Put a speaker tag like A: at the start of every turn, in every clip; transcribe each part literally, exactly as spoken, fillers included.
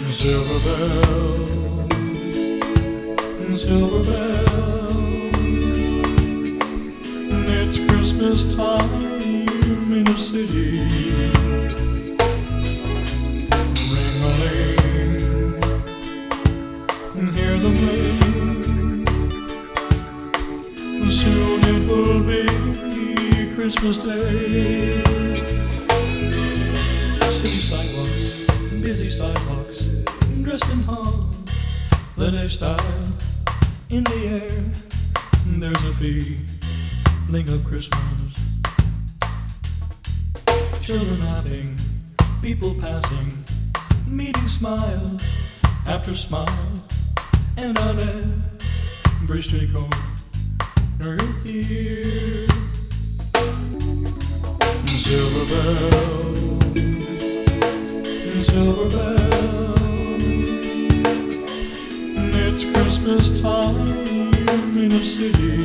A: Silver bells, silver bells, it's Christmas time in the city. Ring-a-ling, hear them ring. Soon it will be Christmas Day. City sidewalks, busy sidewalks, dressed in holiday style. In the air, there's a feeling of Christmas. Children laughing, people passing, meeting smile after smile, and on every street corner you'll hear silver bells, silver bells, it's Christmas time in the city.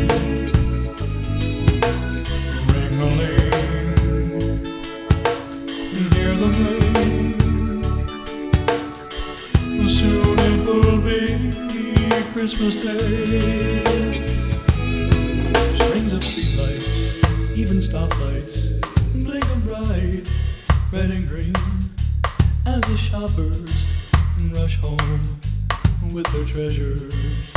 A: Ring-a-ling, hear them ring. Soon it will be Christmas Day. Strings of streetlights, even stoplights, blinking bright, red and green, as the shoppers rush home with their treasures.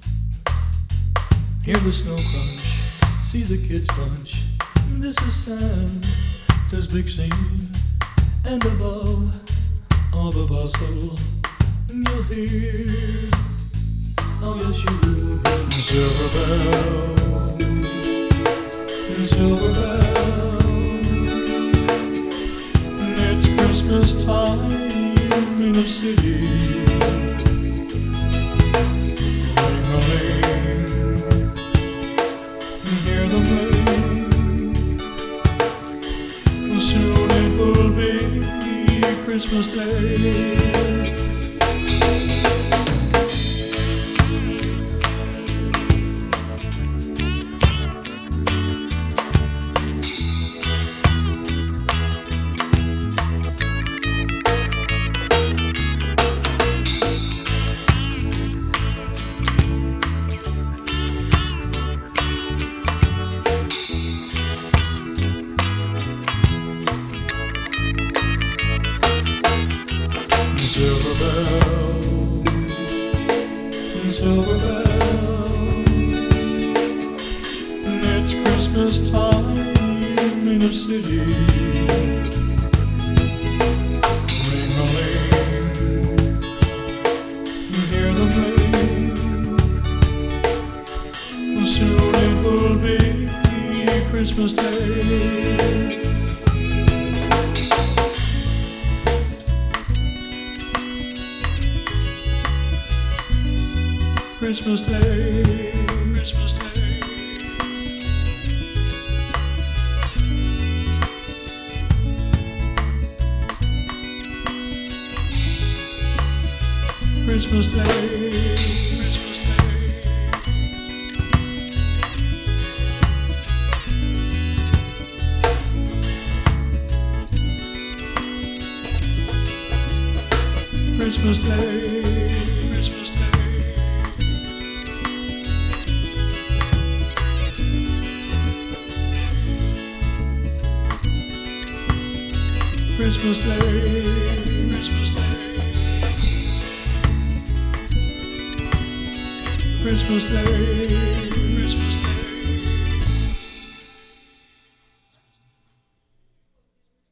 A: Hear the snow crunch, see the kids lunch. This is Santa's big scene, and above all the bustle, you'll hear, oh yes you will, silver bells, silver bells, it's Christmas time in the city. Ring-a-ling, hear them ring. Soon it will be Christmas Day. Silver bells, silver bells, it's Christmas time in the city. Ring-a-ling, hear them ring. Soon it will be Christmas Day. Christmas Day, Christmas Day, Christmas Day, Christmas Day, Christmas Day, Christmas Day. Christmas Day, Christmas Day, Christmas Day, Christmas Day.